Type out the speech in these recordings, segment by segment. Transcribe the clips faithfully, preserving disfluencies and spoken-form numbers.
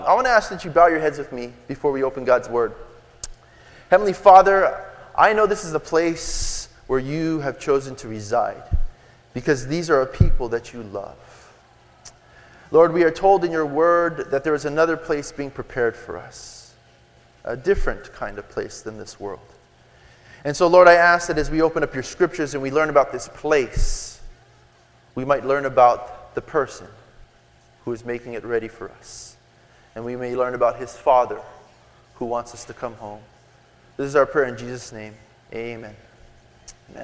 I want to ask that you bow your heads with me before we open God's Word. Heavenly Father, I know this is a place where you have chosen to reside because these are a people that you love. Lord, we are told in your Word that there is another place being prepared for us, a different kind of place than this world. And so, Lord, I ask that as we open up your scriptures and we learn about this place, we might learn about the person who is making it ready for us. And we may learn about his Father who wants us to come home. This is our prayer in Jesus' name. Amen. Amen.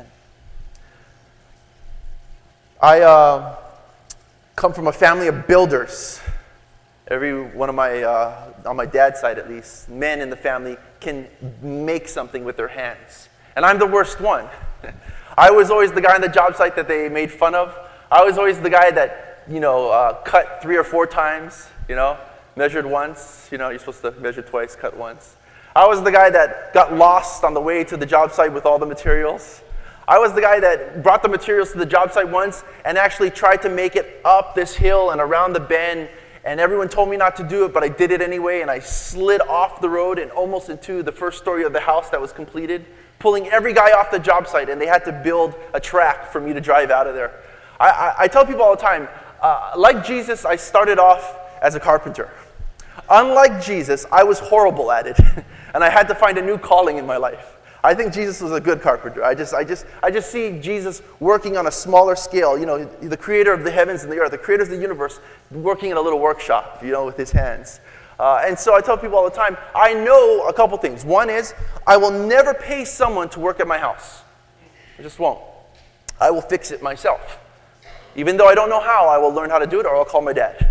I uh, come from a family of builders. Every one of my, uh, on my dad's side at least, men in the family can make something with their hands. And I'm the worst one. I was always the guy on the job site that they made fun of. I was always the guy that, you know, uh, cut three or four times, you know, measured once. You know, you're supposed to measure twice, cut once. I was the guy that got lost on the way to the job site with all the materials. I was the guy that brought the materials to the job site once and actually tried to make it up this hill and around the bend. And everyone told me not to do it, but I did it anyway. And I slid off the road and almost into the first story of the house that was completed, pulling every guy off the job site. And they had to build a track for me to drive out of there. I, I, I tell people all the time, uh, like Jesus, I started off as a carpenter. Unlike Jesus, I was horrible at it. And I had to find a new calling in my life. I think Jesus was a good carpenter. I just, I just, I just see Jesus working on a smaller scale. You know, the creator of the heavens and the earth, the creator of the universe, working in a little workshop, you know, with his hands. Uh, and so I tell people all the time, I know a couple things. One is, I will never pay someone to work at my house. I just won't. I will fix it myself. Even though I don't know how, I will learn how to do it, or I'll call my dad.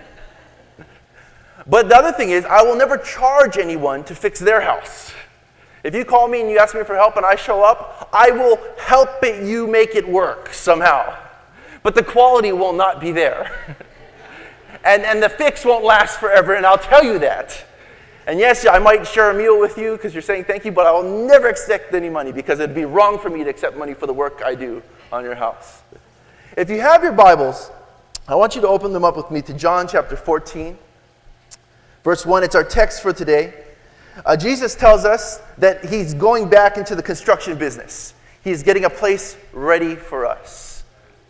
But the other thing is, I will never charge anyone to fix their house. If you call me and you ask me for help and I show up, I will help it, you make it work somehow. But the quality will not be there. and, and the fix won't last forever, and I'll tell you that. And yes, I might share a meal with you because you're saying thank you, but I will never accept any money because it'd be wrong for me to accept money for the work I do on your house. If you have your Bibles, I want you to open them up with me to John chapter fourteen. Verse one, it's our text for today. Uh, Jesus tells us that he's going back into the construction business. He's getting a place ready for us.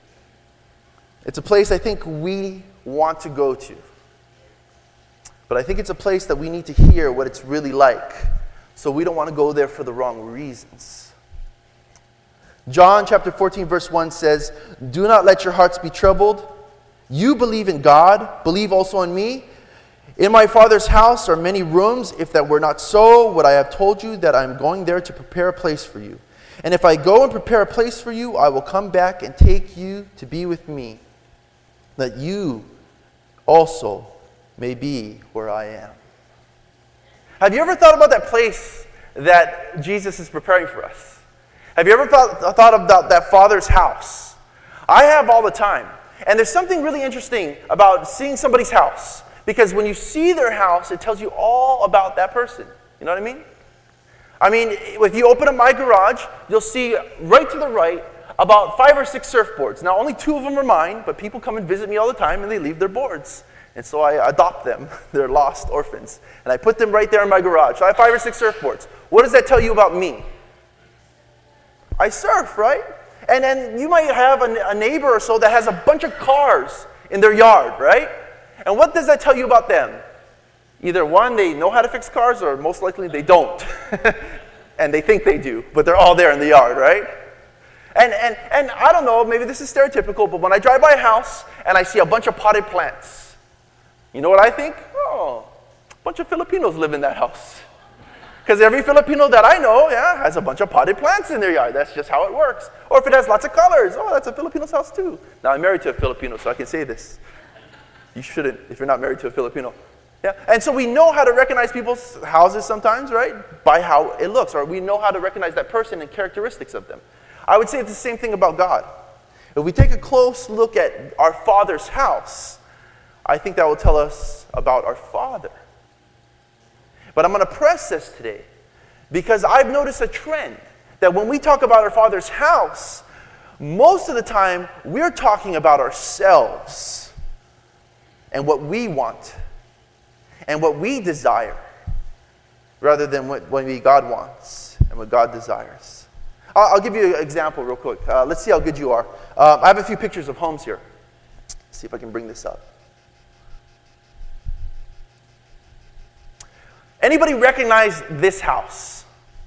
It's a place I think we want to go to. But I think it's a place that we need to hear what it's really like. So we don't want to go there for the wrong reasons. John chapter fourteen verse one says, "Do not let your hearts be troubled. You believe in God, believe also in me. In my Father's house are many rooms. If that were not so, would I have told you that I am going there to prepare a place for you? And if I go and prepare a place for you, I will come back and take you to be with me, that you also may be where I am." Have you ever thought about that place that Jesus is preparing for us? Have you ever thought, thought about that Father's house? I have all the time. And there's something really interesting about seeing somebody's house. Because when you see their house, it tells you all about that person. You know what I mean? I mean, if you open up my garage, you'll see right to the right about five or six surfboards. Now, only two of them are mine, but people come and visit me all the time, and they leave their boards. And so I adopt them. They're lost orphans. And I put them right there in my garage. So I have five or six surfboards. What does that tell you about me? I surf, right? And then you might have a, a neighbor or so that has a bunch of cars in their yard, right? And what does that tell you about them? Either one, they know how to fix cars, or most likely they don't. And they think they do, but they're all there in the yard, right? And, and, and I don't know, maybe this is stereotypical, but when I drive by a house and I see a bunch of potted plants, you know what I think? Oh, a bunch of Filipinos live in that house. Because every Filipino that I know, yeah, has a bunch of potted plants in their yard. That's just how it works. Or if it has lots of colors, oh, that's a Filipino's house too. Now, I'm married to a Filipino, so I can say this. You shouldn't if you're not married to a Filipino. Yeah? And so we know how to recognize people's houses sometimes, right? By how it looks. Or we know how to recognize that person and characteristics of them. I would say it's the same thing about God. If we take a close look at our Father's house, I think that will tell us about our Father. But I'm going to press this today because I've noticed a trend that when we talk about our Father's house, most of the time we're talking about ourselves and what we want. and what we desire rather than what, what we, God wants and what God desires. I'll, I'll give you an example real quick. Uh, let's see how good you are. Uh, I have a few pictures of homes here. Let's see if I can bring this up. Anybody recognize this house?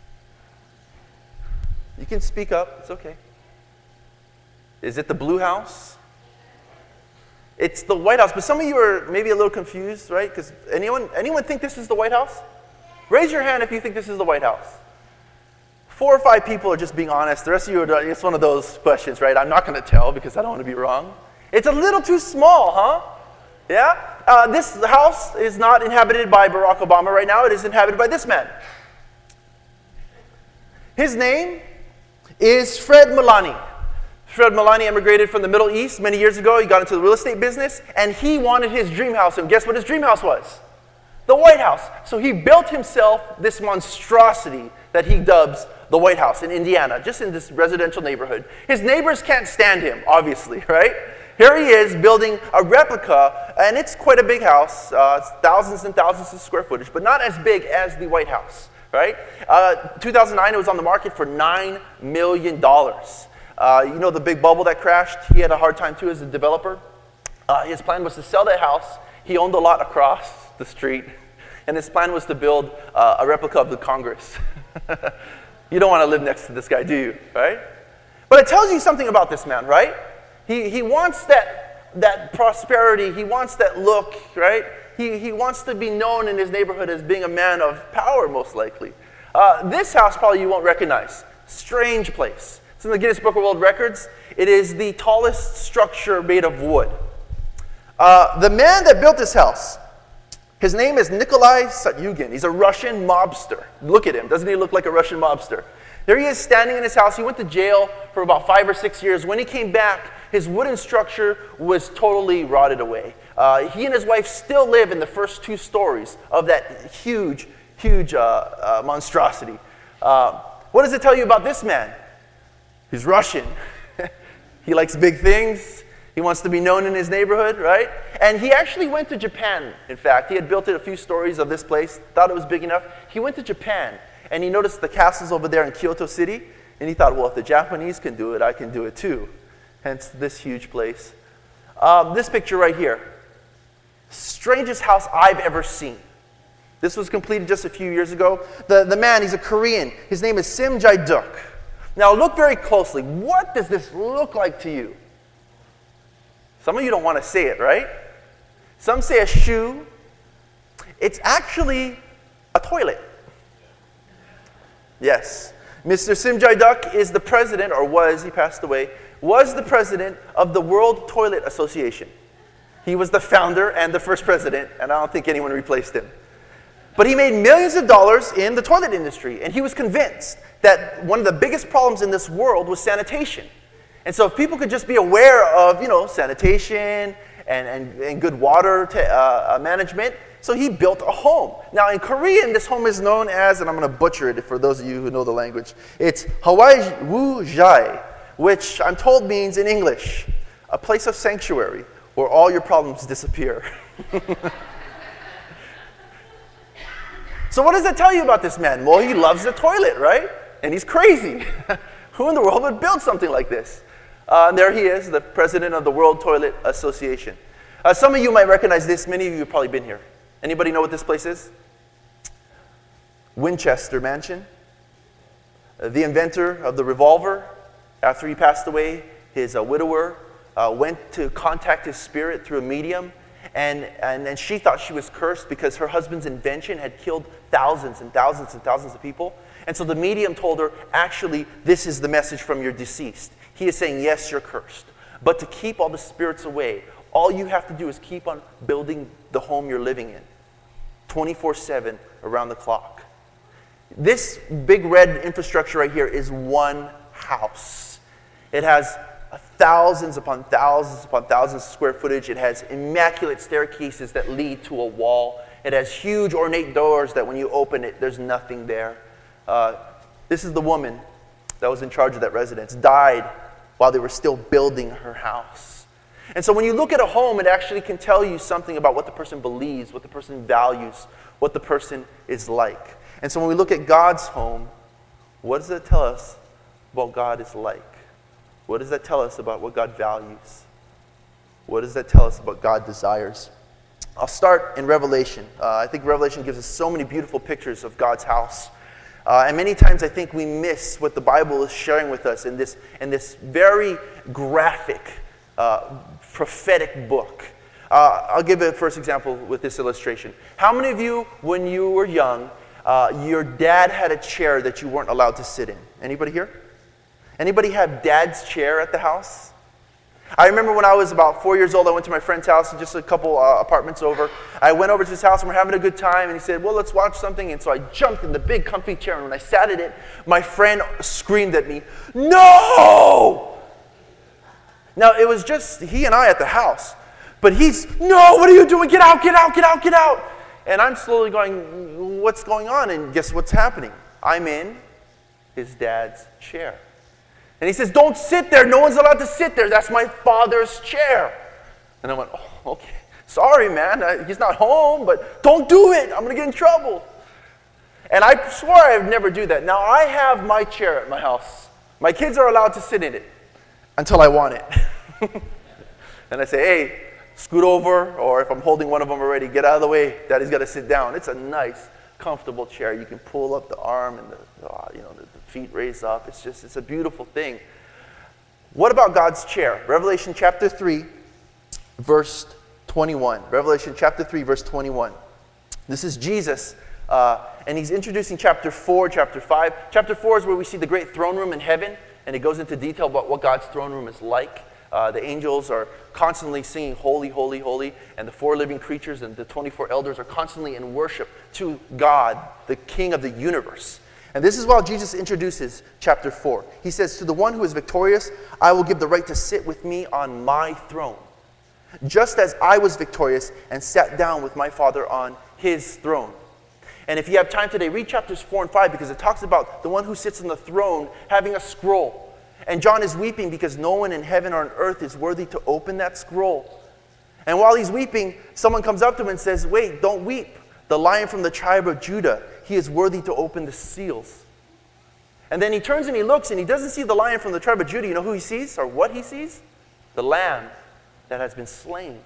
You can speak up. It's okay. Is it the blue house? It's the White House. But some of you are maybe a little confused, right? Because anyone, anyone think this is the White House? Raise your hand if you think this is the White House. Four or five people are just being honest. The rest of you are, it's one of those questions, right? I'm not going to tell because I don't want to be wrong. It's a little too small, huh? Yeah? Uh, this house is not inhabited by Barack Obama right now. It is inhabited by this man. His name is Fred Milani. Fred Milani immigrated from the Middle East many years ago. He got into the real estate business, and he wanted his dream house. And guess what his dream house was? The White House. So he built himself this monstrosity that he dubs the White House in Indiana, just in this residential neighborhood. His neighbors can't stand him, obviously, right? Here he is building a replica, and it's quite a big house. Uh, it's thousands and thousands of square footage, but not as big as the White House, right? Uh, two thousand nine, it was on the market for nine million dollars. Uh, you know the big bubble that crashed? He had a hard time too as a developer. Uh, his plan was to sell that house. He owned a lot across the street, and his plan was to build uh, a replica of the Congress. You don't want to live next to this guy, do you? Right? But it tells you something about this man, right? He, he wants that, that prosperity. He wants that look, right? He, he wants to be known in his neighborhood as being a man of power, most likely. Uh, this house probably you won't recognize. Strange place. It's in the Guinness Book of World Records. It is the tallest structure made of wood. Uh, the man that built this house, his name is Nikolai Satyugin. He's a Russian mobster. Look at him. Doesn't he look like a Russian mobster? There he is standing in his house. He went to jail for about five or six years. When he came back, his wooden structure was totally rotted away. Uh, he and his wife still live in the first two stories of that huge, huge uh, uh, monstrosity. Uh, what does it tell you about this man? He's Russian. He likes big things. He wants to be known in his neighborhood, right? And he actually went to Japan, in fact. He had built it a few stories of this place, thought it was big enough. He went to Japan, and he noticed the castles over there in Kyoto City, and he thought, well, if the Japanese can do it, I can do it too. Hence this huge place. Um, this picture right here. Strangest house I've ever seen. This was completed just a few years ago. The, the man, he's a Korean. His name is Sim Jae-duk. Now look very closely. What does this look like to you? Some of you don't want to say it, right? Some say a shoe. It's actually a toilet. Yes. Mister Sim Jae-duk is the president, or was, he passed away, was the president of the World Toilet Association. He was the founder and the first president, and I don't think anyone replaced him. But he made millions of dollars in the toilet industry, and he was convinced that one of the biggest problems in this world was sanitation. And so if people could just be aware of, you know, sanitation and, and, and good water to, uh, management, so he built a home. Now in Korean, this home is known as, and I'm going to butcher it for those of you who know the language, it's Hawaii Wu Jai, which I'm told means in English, a place of sanctuary where all your problems disappear. So what does that tell you about this man? Well, he loves the toilet, right? And he's crazy. Who in the world would build something like this? Uh, and there he is, the president of the World Toilet Association. Uh, some of you might recognize this. Many of you have probably been here. Anybody know what this place is? Winchester Mansion. Uh, the inventor of the revolver, after he passed away, his uh, widower uh, went to contact his spirit through a medium, and, and, and she thought she was cursed because her husband's invention had killed thousands and thousands and thousands of people. And so the medium told her, actually, this is the message from your deceased. He is saying, yes, you're cursed. But to keep all the spirits away, all you have to do is keep on building the home you're living in, twenty-four seven, around the clock. This big red infrastructure right here is one house. It has thousands upon thousands upon thousands of square footage. It has immaculate staircases that lead to a wall. It has huge ornate doors that when you open it, there's nothing there. Uh, this is the woman that was in charge of that residence, died while they were still building her house. And so when you look at a home, it actually can tell you something about what the person believes, what the person values, what the person is like. And so when we look at God's home, what does that tell us about what God is like? What does that tell us about what God values? What does that tell us about what God desires? I'll start in Revelation. Uh, I think Revelation gives us so many beautiful pictures of God's house. Uh, and many times I think we miss what the Bible is sharing with us in this, in this very graphic, uh, prophetic book. Uh, I'll give a first example with this illustration. How many of you, when you were young, uh, your dad had a chair that you weren't allowed to sit in? Anybody here? Anybody have dad's chair at the house? I remember when I was about four years old, I went to my friend's house, just a couple uh, apartments over. I went over to his house and we're having a good time, and he said, well, let's watch something. And so I jumped in the big comfy chair, and when I sat in it, my friend screamed at me, no! Now, it was just he and I at the house. But he's, no, what are you doing? Get out, get out, get out, get out. And I'm slowly going, what's going on? And guess what's happening? I'm in his dad's chair. And he says, don't sit there. No one's allowed to sit there. That's my father's chair. And I went, oh, okay. Sorry, man. I, he's not home, but don't do it. I'm going to get in trouble. And I swore I would never do that. Now, I have my chair at my house. My kids are allowed to sit in it until I want it. And I say, hey, scoot over, or if I'm holding one of them already, get out of the way. Daddy's got to sit down. It's a nice, comfortable chair. You can pull up the arm and the, the you know, the, the feet raise up. It's just, it's a beautiful thing. What about God's chair? Revelation chapter three, verse twenty-one. Revelation chapter three, verse twenty-one. This is Jesus, uh, and he's introducing chapter four, chapter five. Chapter four is where we see the great throne room in heaven, and it goes into detail about what God's throne room is like. Uh, the angels are constantly singing, holy, holy, holy, and the four living creatures and the twenty-four elders are constantly in worship to God, the King of the universe. And this is while Jesus introduces chapter four. He says, to the one who is victorious, I will give the right to sit with me on my throne, just as I was victorious and sat down with my Father on his throne. And if you have time today, read chapters four and five, because it talks about the one who sits on the throne having a scroll. And John is weeping because no one in heaven or on earth is worthy to open that scroll. And while he's weeping, someone comes up to him and says, wait, don't weep. The Lion from the tribe of Judah, he is worthy to open the seals. And then he turns and he looks, and he doesn't see the Lion from the tribe of Judah. You know who he sees, or what he sees? The Lamb that has been slain.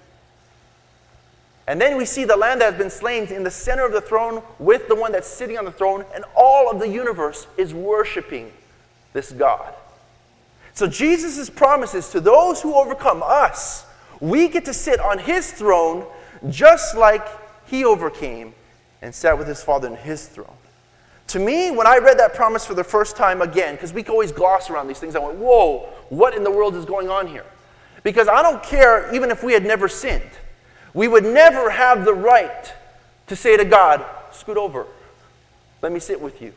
And then we see the Lamb that has been slain in the center of the throne with the one that's sitting on the throne, and all of the universe is worshiping this God. So Jesus' promises to those who overcome us, we get to sit on his throne just like he overcame and sat with his Father in his throne. To me, when I read that promise for the first time again, because we can always gloss around these things, I went, whoa, what in the world is going on here? Because I don't care even if we had never sinned. We would never have the right to say to God, scoot over, let me sit with you.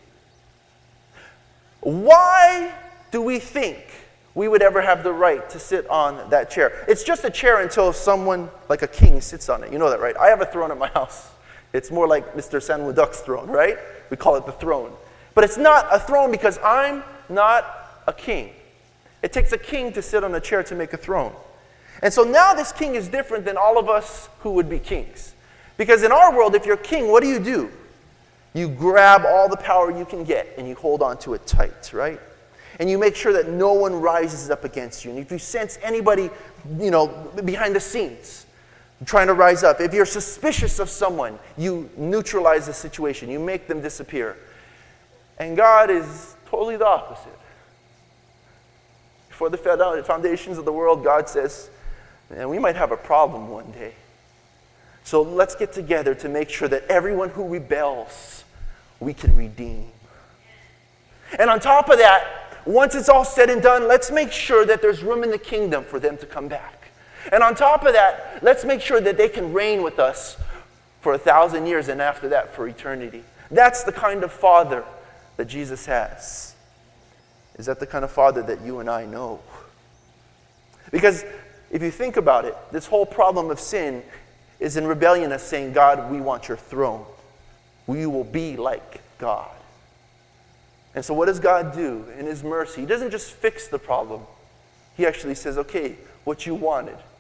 Why do we think we would ever have the right to sit on that chair? It's just a chair until someone like a king sits on it. You know that, right? I have a throne at my house. It's more like Mister Sanwó-Duck's throne, right? We call it the throne. But it's not a throne because I'm not a king. It takes a king to sit on a chair to make a throne. And so now this king is different than all of us who would be kings. Because in our world, if you're king, what do you do? You grab all the power you can get and you hold on to it tight, right? And you make sure that no one rises up against you. And if you sense anybody, you know, behind the scenes trying to rise up, if you're suspicious of someone, you neutralize the situation. You make them disappear. And God is totally the opposite. Before the foundations of the world, God says, man, we might have a problem one day. So let's get together to make sure that everyone who rebels, we can redeem. And on top of that, once it's all said and done, let's make sure that there's room in the kingdom for them to come back. And on top of that, let's make sure that they can reign with us for a thousand years and after that for eternity. That's the kind of Father that Jesus has. Is that the kind of Father that you and I know? Because if you think about it, this whole problem of sin is in rebellion as saying, God, we want your throne. We will be like God. And so what does God do in his mercy? He doesn't just fix the problem. He actually says, okay, what you wanted,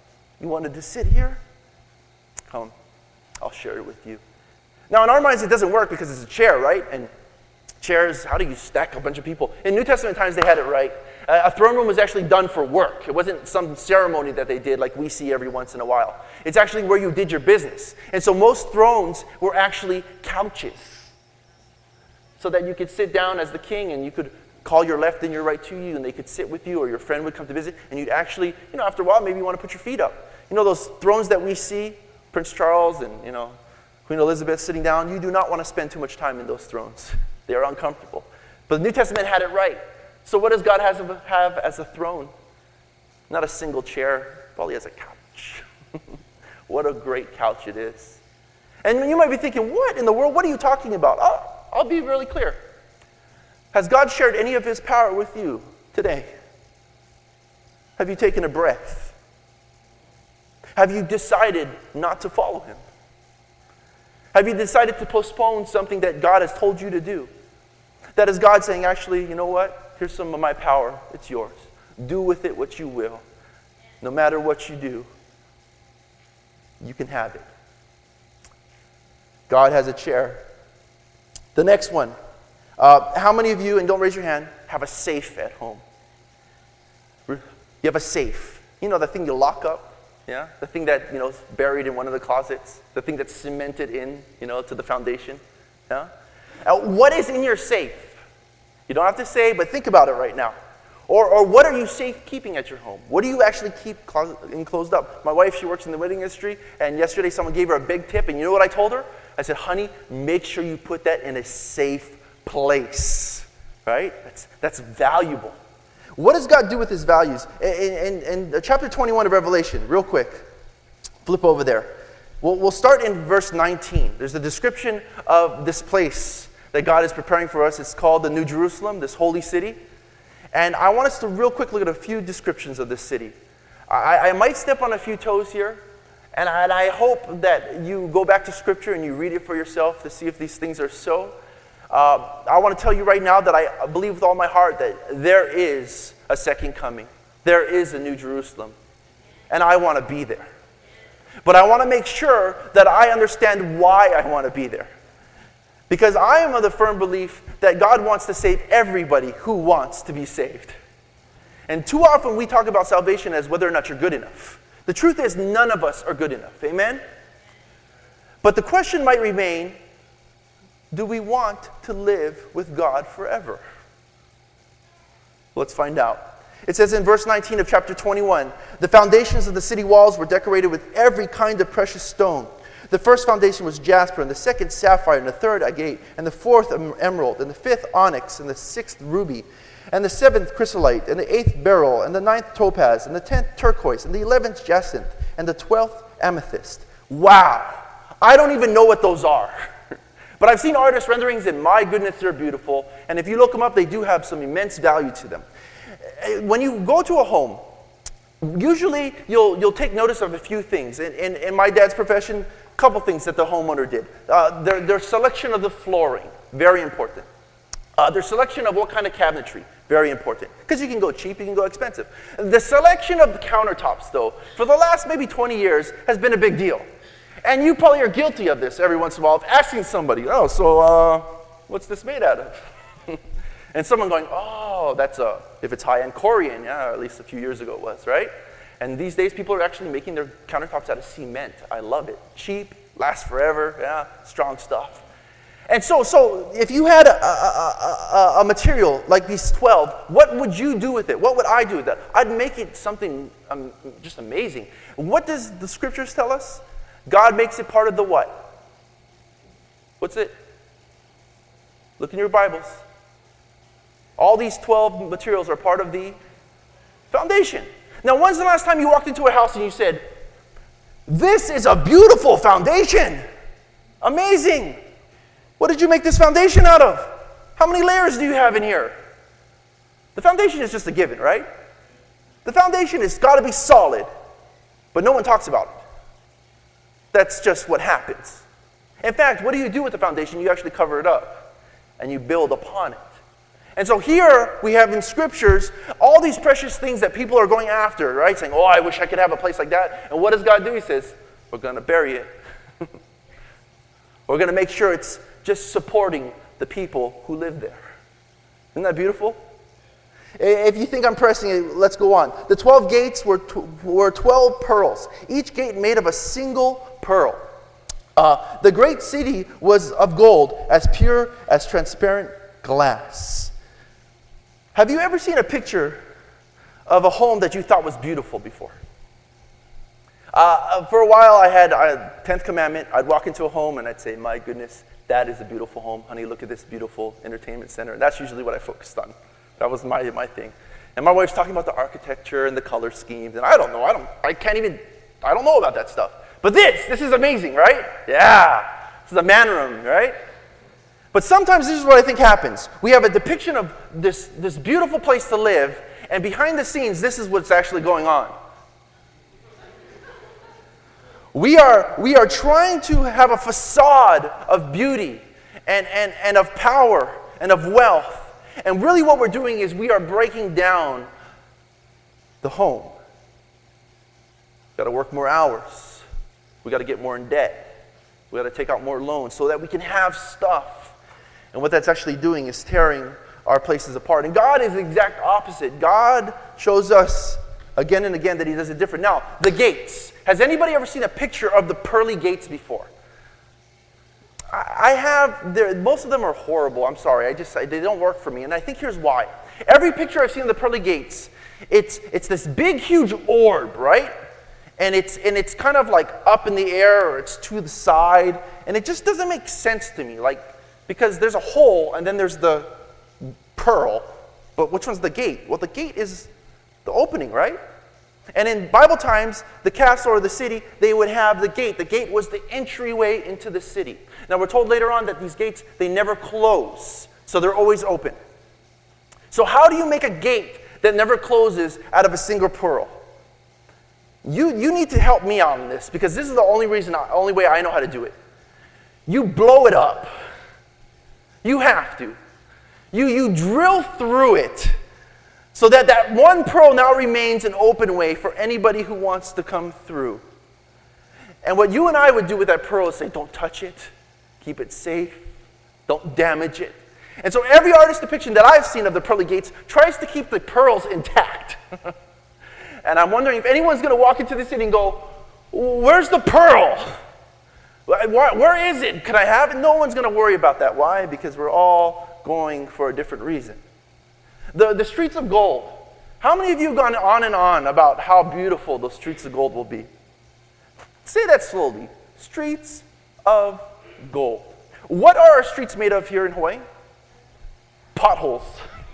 You wanted to sit here? Come, I'll share it with you. Now, in our minds, it doesn't work because it's a chair, right? And chairs, how do you stack a bunch of people? In New Testament times, they had it right. A throne room was actually done for work. It wasn't some ceremony that they did like we see every once in a while. It's actually where you did your business. And so most thrones were actually couches, so that you could sit down as the king and you could call your left and your right to you and they could sit with you, or your friend would come to visit and you'd actually, you know, after a while, maybe you want to put your feet up. You know those thrones that we see, Prince Charles and, you know, Queen Elizabeth sitting down? You do not want to spend too much time in those thrones. They are uncomfortable. But the New Testament had it right. So what does God has, have as a throne? Not a single chair, probably as a couch. What a great couch it is. And you might be thinking, what in the world? What are you talking about? I'll, I'll be really clear. Has God shared any of his power with you today? Have you taken a breath? Have you decided not to follow him? Have you decided to postpone something that God has told you to do? That is God saying, actually, you know what? Here's some of my power. It's yours. Do with it what you will. No matter what you do, you can have it. God has a chair. The next one. Uh, how many of you, and don't raise your hand, have a safe at home? You have a safe. You know, the thing you lock up? Yeah? The thing that, you know, is buried in one of the closets? The thing that's cemented in, you know, to the foundation? Yeah? Uh, what is in your safe? You don't have to say, but think about it right now. Or, or what are you safe keeping at your home? What do you actually keep clo- enclosed up? My wife, she works in the wedding industry, and yesterday someone gave her a big tip, and you know what I told her? I said, honey, make sure you put that in a safe place, right? That's, that's valuable. What does God do with his values? In, in, in chapter twenty-one of Revelation, real quick, flip over there. We'll, we'll start in verse nineteen. There's a description of this place that God is preparing for us. It's called the New Jerusalem, this holy city. And I want us to real quick look at a few descriptions of this city. I, I might step on a few toes here, and I, and I hope that you go back to Scripture and you read it for yourself to see if these things are so. Uh, I want to tell you right now that I believe with all my heart that there is a second coming. There is a New Jerusalem. And I want to be there. But I want to make sure that I understand why I want to be there. Because I am of the firm belief that God wants to save everybody who wants to be saved. And too often we talk about salvation as whether or not you're good enough. The truth is none of us are good enough. Amen? But the question might remain, do we want to live with God forever? Let's find out. It says in verse nineteen of chapter twenty-one, the foundations of the city walls were decorated with every kind of precious stone. The first foundation was jasper, and the second sapphire, and the third agate, and the fourth emerald, and the fifth onyx, and the sixth ruby, and the seventh chrysolite, and the eighth beryl, and the ninth topaz, and the tenth turquoise, and the eleventh jacinth, and the twelfth amethyst. Wow! I don't even know what those are. But I've seen artist renderings, and my goodness, they're beautiful. And if you look them up, they do have some immense value to them. When you go to a home, usually you'll you'll take notice of a few things. In, in, in my dad's profession, a couple things that the homeowner did. Uh, their, their selection of the flooring, very important. Uh, their selection of what kind of cabinetry, very important. Because you can go cheap, you can go expensive. The selection of the countertops, though, for the last maybe twenty years, has been a big deal. And you probably are guilty of this every once in a while, of asking somebody, oh, so uh, what's this made out of? And someone going, oh, that's a, if it's high-end Corian, yeah, or at least a few years ago it was, right? And these days people are actually making their countertops out of cement. I love it. Cheap, lasts forever, yeah, strong stuff. And so, so if you had a, a, a, a material like these twelve, what would you do with it? What would I do with that? I'd make it something um, just amazing. What does the scriptures tell us? God makes it part of the what? What's it? Look in your Bibles. All these twelve materials are part of the foundation. Now, when's the last time you walked into a house and you said, this is a beautiful foundation? Amazing. What did you make this foundation out of? How many layers do you have in here? The foundation is just a given, right? The foundation has got to be solid, but no one talks about it. That's just what happens. In fact, what do you do with the foundation? You actually cover it up, and you build upon it. And so here we have in scriptures all these precious things that people are going after, right? Saying, oh, I wish I could have a place like that. And what does God do? He says, we're going to bury it. We're going to make sure it's just supporting the people who live there. Isn't that beautiful? If you think I'm pressing it, let's go on. The twelve gates were, tw- were twelve pearls, each gate made of a single pearl. Uh, the great city was of gold, as pure as transparent glass. Have you ever seen a picture of a home that you thought was beautiful before? Uh, for a while, I had a tenth commandment. I'd walk into a home and I'd say, my goodness, that is a beautiful home. Honey, look at this beautiful entertainment center. And that's usually what I focused on. That was my, my thing. And my wife's talking about the architecture and the color schemes. And I don't know. I don't, I can't even, I don't know about that stuff. But this, this is amazing, right? Yeah. This is a man room, right? But sometimes this is what I think happens. We have a depiction of this, this beautiful place to live, and behind the scenes, this is what's actually going on. We are, we are trying to have a facade of beauty and, and, and of power and of wealth. And really what we're doing is we are breaking down the home. We've got to work more hours. We've got to get more in debt. We've got to take out more loans so that we can have stuff. And what that's actually doing is tearing our places apart. And God is the exact opposite. God shows us again and again that he does it different. Now, the gates. Has anybody ever seen a picture of the pearly gates before? I have. Most of them are horrible. I'm sorry. I just I, they don't work for me. And I think here's why. Every picture I've seen of the pearly gates, it's it's this big, huge orb, right? And it's and it's kind of like up in the air, or it's to the side, and it just doesn't make sense to me. Like, because there's a hole and then there's the pearl, but which one's the gate? Well, the gate is the opening, right? And in Bible times, the castle or the city, they would have the gate. The gate was the entryway into the city. Now, we're told later on that these gates, they never close, so they're always open. So how do you make a gate that never closes out of a single pearl? You, you need to help me on this, because this is the only reason, only way I know how to do it. You blow it up. You have to. You, you drill through it so that that one pearl now remains an open way for anybody who wants to come through. And what you and I would do with that pearl is say, don't touch it. Keep it safe. Don't damage it. And so every artist depiction that I've seen of the pearly gates tries to keep the pearls intact. And I'm wondering if anyone's going to walk into the city and go, where's the pearl? Where is it? Can I have it? No one's going to worry about that. Why? Because we're all going for a different reason. The, the streets of gold. How many of you have gone on and on about how beautiful those streets of gold will be? Say that slowly. Streets of gold. What are our streets made of here in Hawaii? Potholes.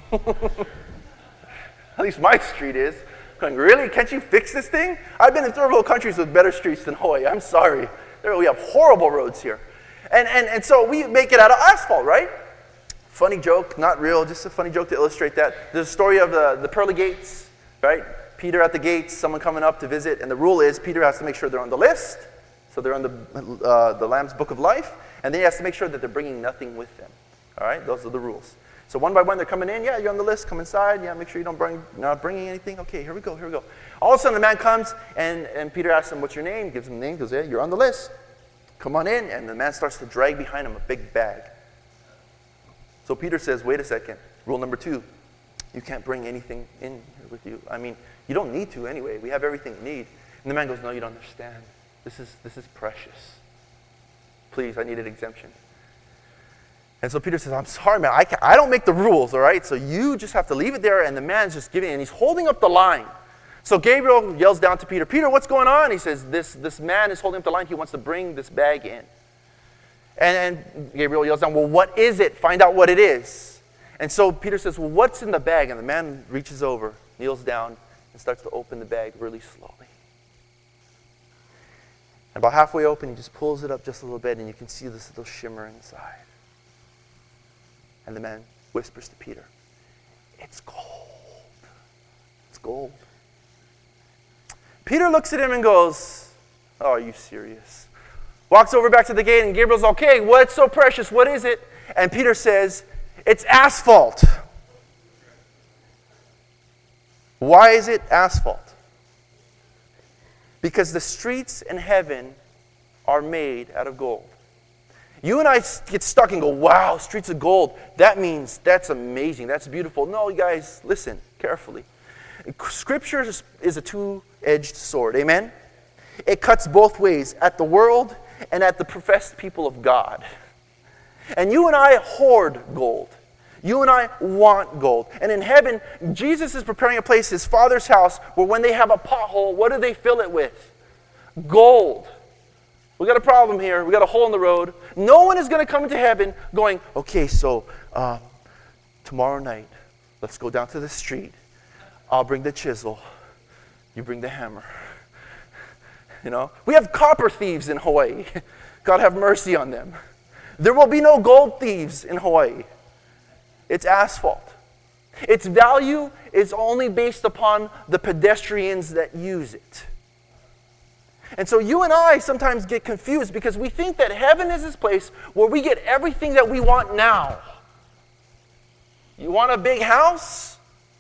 At least my street is. Going, really? Can't you fix this thing? I've been in third world countries with better streets than Hawaii. I'm sorry. There, we have horrible roads here. And, and, and so we make it out of asphalt, right? Funny joke, not real, just a funny joke to illustrate that. There's a story of the, the pearly gates, right? Peter at the gates, someone coming up to visit, and the rule is Peter has to make sure they're on the list, so they're on the, uh, the Lamb's Book of Life, and then he has to make sure that they're bringing nothing with them. All right, those are the rules. So one by one, they're coming in. Yeah, you're on the list. Come inside. Yeah, make sure you don't bring, you're not bringing anything. Okay, here we go, here we go. All of a sudden, the man comes, and, and Peter asks him, what's your name? Gives him a name. He goes, yeah, you're on the list. Come on in. And the man starts to drag behind him a big bag. So Peter says, wait a second. Rule number two, you can't bring anything in here with you. I mean, you don't need to anyway. We have everything you need. And the man goes, no, you don't understand. This is, this is precious. Please, I need an exemption. And so Peter says, I'm sorry, man. I, can't, I don't make the rules, all right? So you just have to leave it there. And the man's just giving it. And he's holding up the line. So Gabriel yells down to Peter, Peter, what's going on? He says, this, this man is holding up the line. He wants to bring this bag in. And, and Gabriel yells down, well, what is it? Find out what it is. And so Peter says, well, what's in the bag? And the man reaches over, kneels down, and starts to open the bag really slowly. And about halfway open, he just pulls it up just a little bit, and you can see this little shimmer inside. And the man whispers to Peter, it's gold. It's gold. Peter looks at him and goes, oh, are you serious? Walks over back to the gate, and Gabriel's, okay, what's so precious? What is it? And Peter says, it's asphalt. Why is it asphalt? Because the streets in heaven are made out of gold. You and I get stuck and go, wow, streets of gold. That means that's amazing. That's beautiful. No, you guys, listen carefully. Scripture is a two-edged sword. Amen? It cuts both ways, at the world and at the professed people of God. And you and I hoard gold. You and I want gold. And in heaven, Jesus is preparing a place, his Father's house, where when they have a pothole, what do they fill it with? Gold. We got a problem here. We got a hole in the road. No one is going to come into heaven going, okay, so uh, tomorrow night, let's go down to the street. I'll bring the chisel. You bring the hammer. You know, we have copper thieves in Hawaii. God have mercy on them. There will be no gold thieves in Hawaii. It's asphalt. Its value is only based upon the pedestrians that use it. And so you and I sometimes get confused because we think that heaven is this place where we get everything that we want now. You want a big house?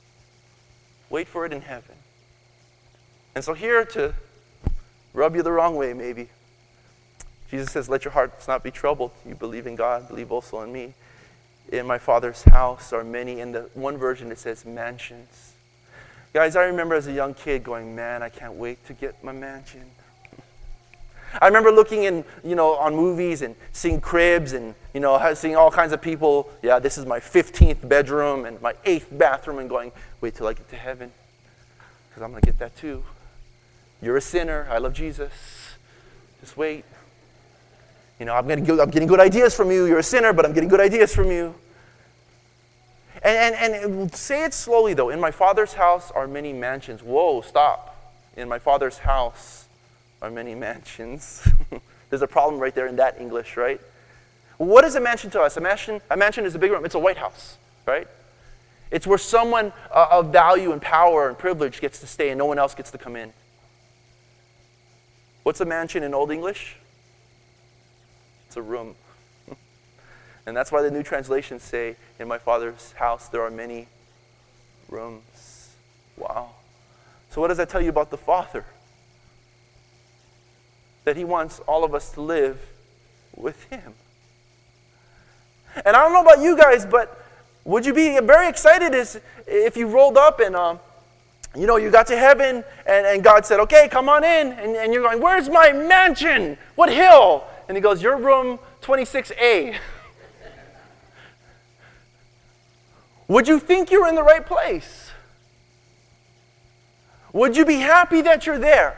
Wait for it in heaven. And so here to rub you the wrong way maybe, Jesus says, let your hearts not be troubled. You believe in God, believe also in me. In my Father's house are many. In the one version it says mansions. Guys, I remember as a young kid going, man, I can't wait to get my mansion. I remember looking in, you know, on movies and seeing cribs and, you know, seeing all kinds of people. Yeah, this is my fifteenth bedroom and my eighth bathroom, and going, wait till I get to heaven, because I'm going to get that too. You're a sinner. I love Jesus. Just wait. You know, I'm, gonna, I'm getting good ideas from you. You're a sinner, but I'm getting good ideas from you. And, and, and say it slowly, though. In my Father's house are many mansions. Whoa, stop. In my Father's house are many mansions. There's a problem right there in that English, right? What is a mansion to us? A mansion, a mansion is a big room. It's a White House, right? It's where someone uh, of value and power and privilege gets to stay and no one else gets to come in. What's a mansion in Old English? It's a room. And that's why the new translations say, in my Father's house there are many rooms. Wow. So what does that tell you about the Father? That he wants all of us to live with him. And I don't know about you guys, but would you be very excited as if you rolled up and um, you know, you got to heaven and, and God said, okay, come on in. And, and you're going, where's my mansion? What hill? And he goes, your room twenty-six A. Would you think you're in the right place? Would you be happy that you're there?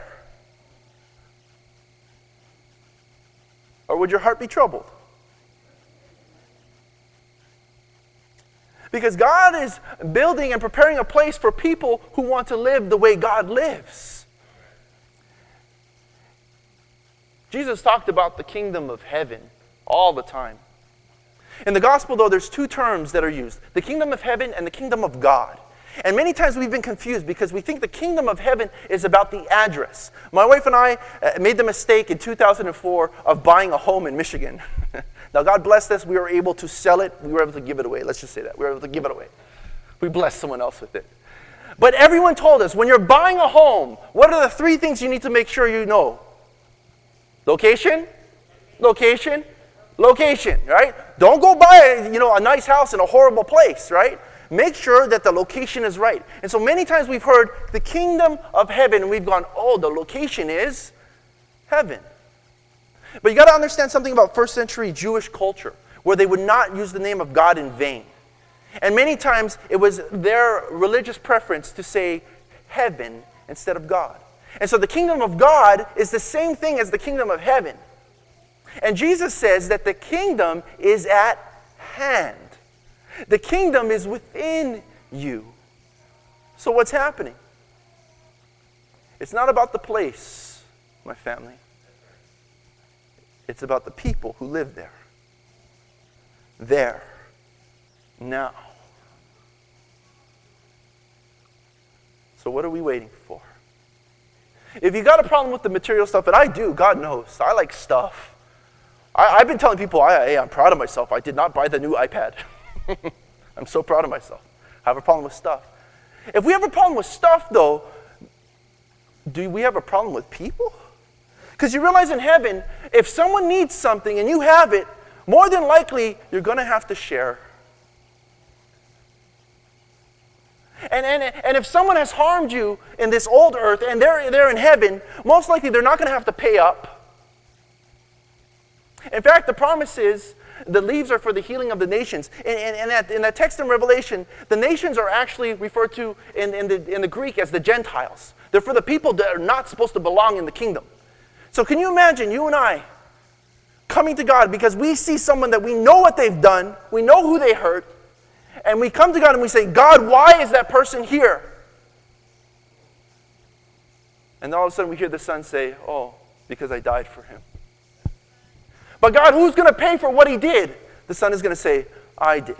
Or would your heart be troubled? Because God is building and preparing a place for people who want to live the way God lives. Jesus talked about the kingdom of heaven all the time. In the gospel, though, there's two terms that are used. The kingdom of heaven and the kingdom of God. And many times we've been confused because we think the kingdom of heaven is about the address. My wife and I made the mistake in two thousand four of buying a home in Michigan. Now, God blessed us. We were able to sell it. We were able to give it away. Let's just say that. We were able to give it away. We blessed someone else with it. But everyone told us, when you're buying a home, what are the three things you need to make sure you know? Location, location, location, right? Don't go buy, you know, a nice house in a horrible place, right? Make sure that the location is right. And so many times we've heard the kingdom of heaven, and we've gone, oh, the location is heaven. But you got to understand something about first century Jewish culture, where they would not use the name of God in vain. And many times it was their religious preference to say heaven instead of God. And so the kingdom of God is the same thing as the kingdom of heaven. And Jesus says that the kingdom is at hand. The kingdom is within you. So what's happening? It's not about the place, my family. It's about the people who live there. There. Now. So what are we waiting for? If you got a problem with the material stuff, and I do, God knows, I like stuff. I, I've been telling people, I, hey, I'm proud of myself. I did not buy the new iPad. I'm so proud of myself. I have a problem with stuff. If we have a problem with stuff, though, do we have a problem with people? Because you realize in heaven, if someone needs something and you have it, more than likely, you're going to have to share. And, and, and if someone has harmed you in this old earth and they're, they're in heaven, most likely they're not going to have to pay up. In fact, the promise is the leaves are for the healing of the nations. And, and, and that, in that text in Revelation, the nations are actually referred to in, in, the, in the Greek as the Gentiles. They're for the people that are not supposed to belong in the kingdom. So can you imagine you and I coming to God because we see someone that we know what they've done, we know who they hurt, and we come to God and we say, God, why is that person here? And all of a sudden we hear the Son say, oh, because I died for him. But God, who's going to pay for what he did? The Son is going to say, I did.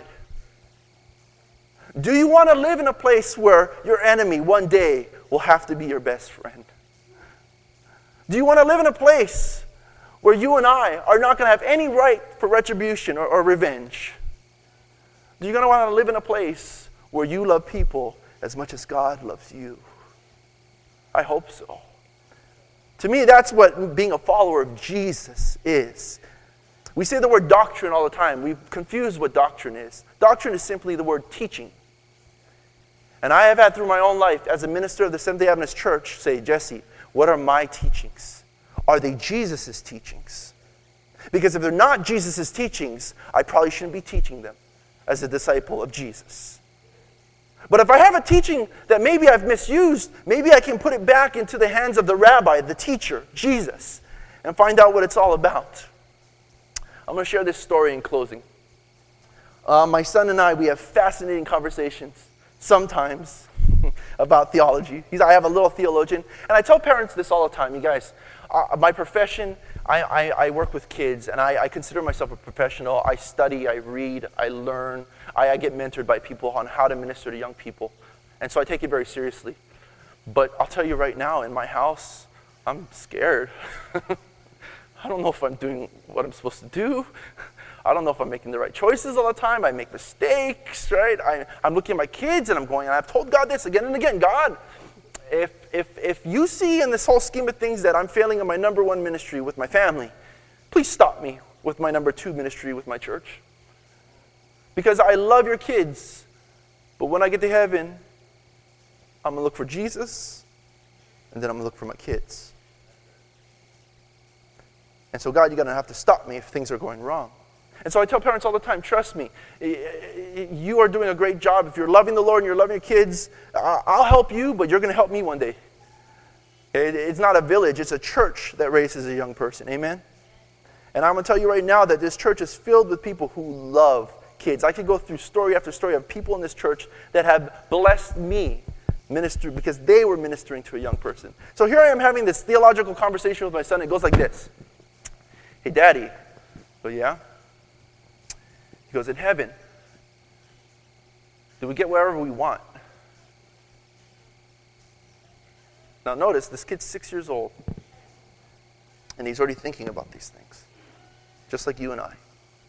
Do you want to live in a place where your enemy one day will have to be your best friend? Do you want to live in a place where you and I are not going to have any right for retribution or, or revenge? Do you going to want to live in a place where you love people as much as God loves you? I hope so. To me, that's what being a follower of Jesus is. We say the word doctrine all the time. We've confused what doctrine is. Doctrine is simply the word teaching. And I have had through my own life as a minister of the Seventh-day Adventist Church say, Jesse, what are my teachings? Are they Jesus' teachings? Because if they're not Jesus' teachings, I probably shouldn't be teaching them as a disciple of Jesus. But if I have a teaching that maybe I've misused, maybe I can put it back into the hands of the rabbi, the teacher, Jesus, and find out what it's all about. I'm going to share this story in closing. Uh, my son and I, we have fascinating conversations sometimes about theology. He's, I have a little theologian, and I tell parents this all the time. You guys, uh, my profession, I, I, I work with kids, and I, I consider myself a professional. I study, I read, I learn. I, I get mentored by people on how to minister to young people, and so I take it very seriously. But I'll tell you right now, in my house, I'm scared. I don't know if I'm doing what I'm supposed to do. I don't know if I'm making the right choices all the time. I make mistakes, right? I, I'm looking at my kids and I'm going, and I've told God this again and again. God, if, if, if you see in this whole scheme of things that I'm failing in my number one ministry with my family, please stop me with my number two ministry with my church. Because I love your kids, but when I get to heaven, I'm going to look for Jesus, and then I'm going to look for my kids. And so, God, you're going to have to stop me if things are going wrong. And so I tell parents all the time, trust me, you are doing a great job. If you're loving the Lord and you're loving your kids, I'll help you, but you're going to help me one day. It's not a village, it's a church that raises a young person. Amen? And I'm going to tell you right now that this church is filled with people who love kids. I could go through story after story of people in this church that have blessed me minister because they were ministering to a young person. So here I am having this theological conversation with my son. It goes like this. Hey, Daddy. Well, yeah? He goes, in heaven, do we get wherever we want? Now notice, this kid's six years old, and he's already thinking about these things, just like you and I.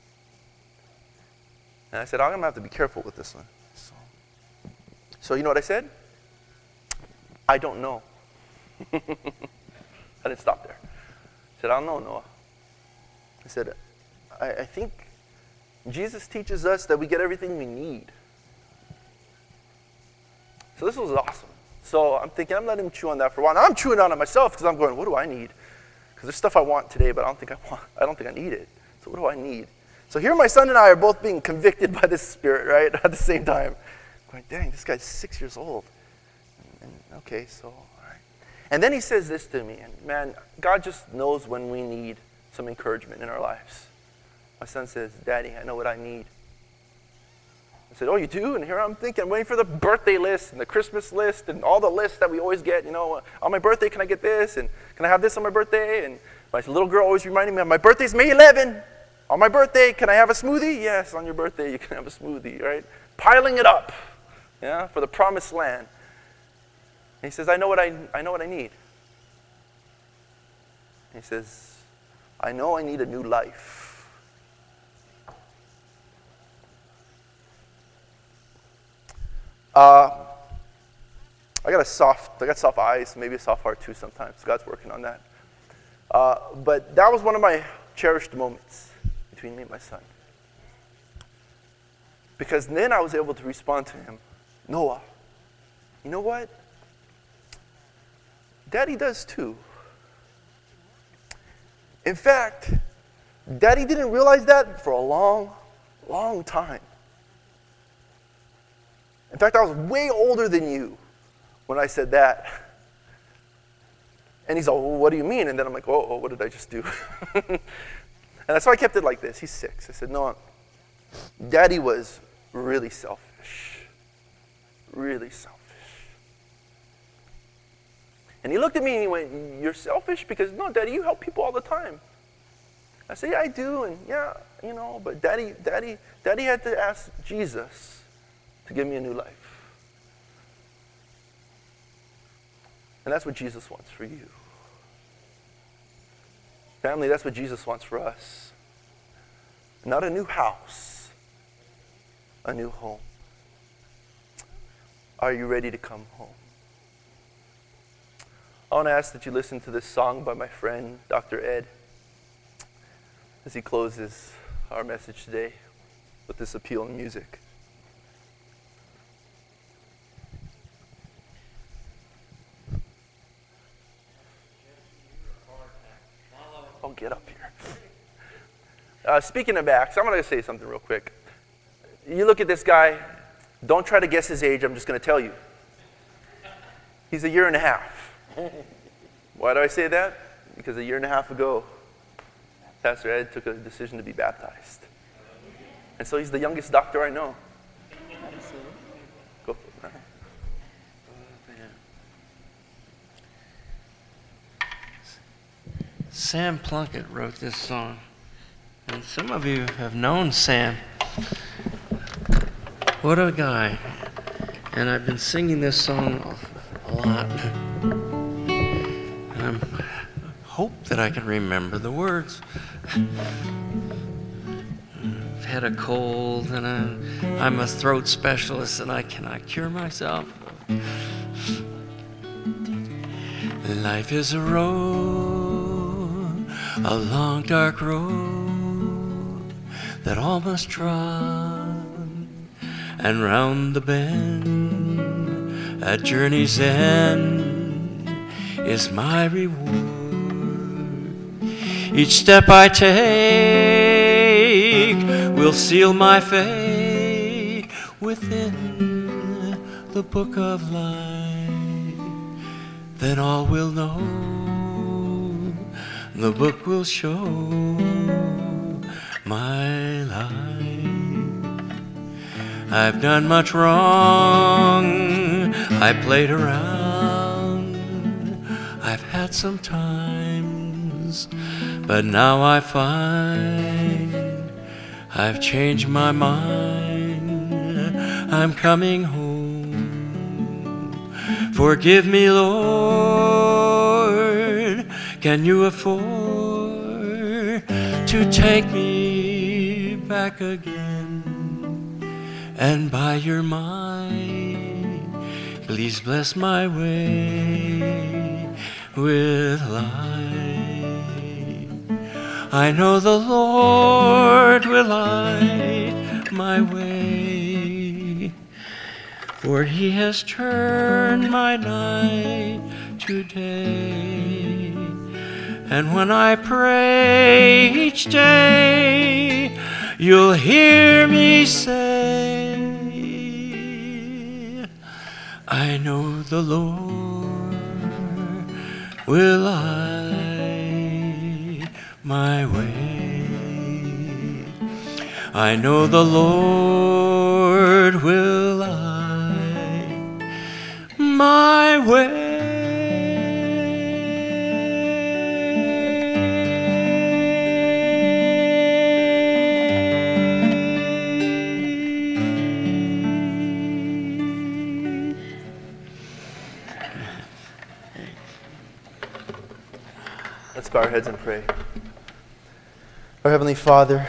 And I said, I'm going to have to be careful with this one. So, so you know what I said? I don't know. I didn't stop there. I said, I don't know, Noah. I said, I, I think Jesus teaches us that we get everything we need. So this was awesome. So I'm thinking, I'm letting him chew on that for a while. Now I'm chewing on it myself because I'm going, what do I need? Because there's stuff I want today, but I don't think I want. I don't think I need it. So what do I need? So here my son and I are both being convicted by this Spirit, right? At the same time. Going, dang, this guy's six years old. And, and, okay, so, all right. And then he says this to me, and man, God just knows when we need some encouragement in our lives. My son says, Daddy, I know what I need. I said, oh, you do? And here I'm thinking, I'm waiting for the birthday list and the Christmas list and all the lists that we always get. You know, on my birthday, can I get this? And can I have this on my birthday? And my little girl always reminding me, my birthday's May eleventh. On my birthday, can I have a smoothie? Yes, on your birthday, you can have a smoothie, right? Piling it up, yeah, for the promised land. And he says, I know what I, I know what I need. And he says, I know I need a new life. Uh, got a soft, I got soft eyes, maybe a soft heart too sometimes. God's working on that. Uh, but that was one of my cherished moments between me and my son. Because then I was able to respond to him, Noah, you know what? Daddy does too. In fact, Daddy didn't realize that for a long, long time. In fact, I was way older than you when I said that. And he's like, well, what do you mean? And then I'm like, oh, oh what did I just do? And that's why I kept it like this. He's six. I said, no, Daddy was really selfish. Really selfish. And he looked at me and he went, you're selfish? Because, no, Daddy, you help people all the time. I said, yeah, I do. And yeah, you know, but Daddy, Daddy, Daddy had to ask Jesus to give me a new life. And that's what Jesus wants for you. Family, that's what Jesus wants for us. Not a new house, a new home. Are you ready to come home? I want to ask that you listen to this song by my friend, Doctor Ed, as he closes our message today with this appealing music. Oh, get up here. Uh, speaking of backs, I'm going to say something real quick. You look at this guy, don't try to guess his age, I'm just going to tell you. He's a year and a half. Why do I say that? Because a year and a half ago, Pastor Ed took a decision to be baptized. And so he's the youngest doctor I know. Go for it. Sam Plunkett wrote this song. And some of you have known Sam. What a guy. And I've been singing this song a lot. And I hope that I can remember the words. I've had a cold and I'm, I'm a throat specialist and I cannot cure myself. Life is a road, a long dark road that all must trod, and round the bend at journey's end is my reward. Each step I take will seal my fate within the book of life. Then all will know, the book will show my life. I've done much wrong, I played around, I've had some times, but now I find I've changed my mind, I'm coming home. Forgive me, Lord, can you afford to take me back again? And by your might, please bless my way with light. I know the Lord will light my way, for he has turned my night to day. And when I pray each day, you'll hear me say, I know the Lord will light my way. I know the Lord will light my way. Let's bow our heads and pray. Our Heavenly Father,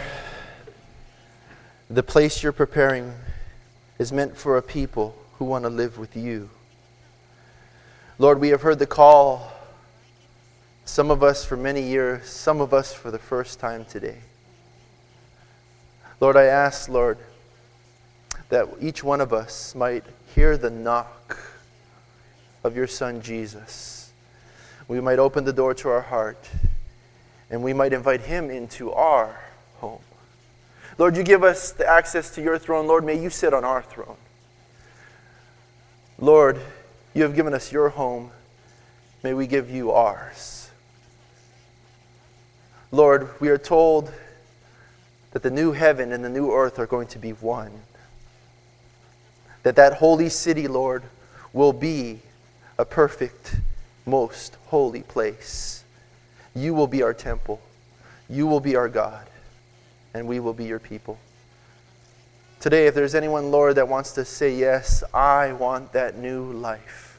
the place you're preparing is meant for a people who want to live with you. Lord, we have heard the call, some of us for many years, some of us for the first time today. Lord, I ask, Lord, that each one of us might hear the knock of your Son, Jesus. We might open the door to our heart, and we might invite him into our home. Lord, you give us the access to your throne. Lord, may you sit on our throne. Lord, you have given us your home. May we give you ours. Lord, we are told that the new heaven and the new earth are going to be one. That that holy city, Lord, will be a perfect, most holy place. You will be our temple. You will be our God. And we will be your people. Today, if there's anyone, Lord, that wants to say, yes, I want that new life.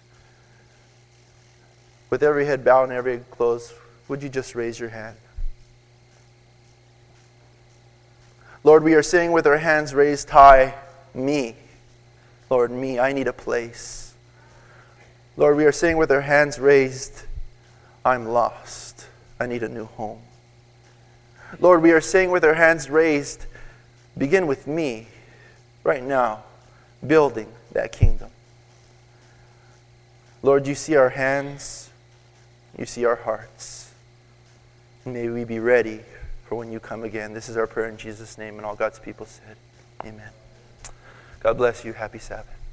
With every head bowed and every head closed, would you just raise your hand? Lord, we are saying with our hands raised high, me. Lord, me, I need a place. Lord, we are saying with our hands raised, I'm lost. I need a new home. Lord, we are saying with our hands raised, begin with me right now, building that kingdom. Lord, you see our hands, you see our hearts. May we be ready for when you come again. This is our prayer in Jesus' name, and all God's people said, amen. God bless you. Happy Sabbath.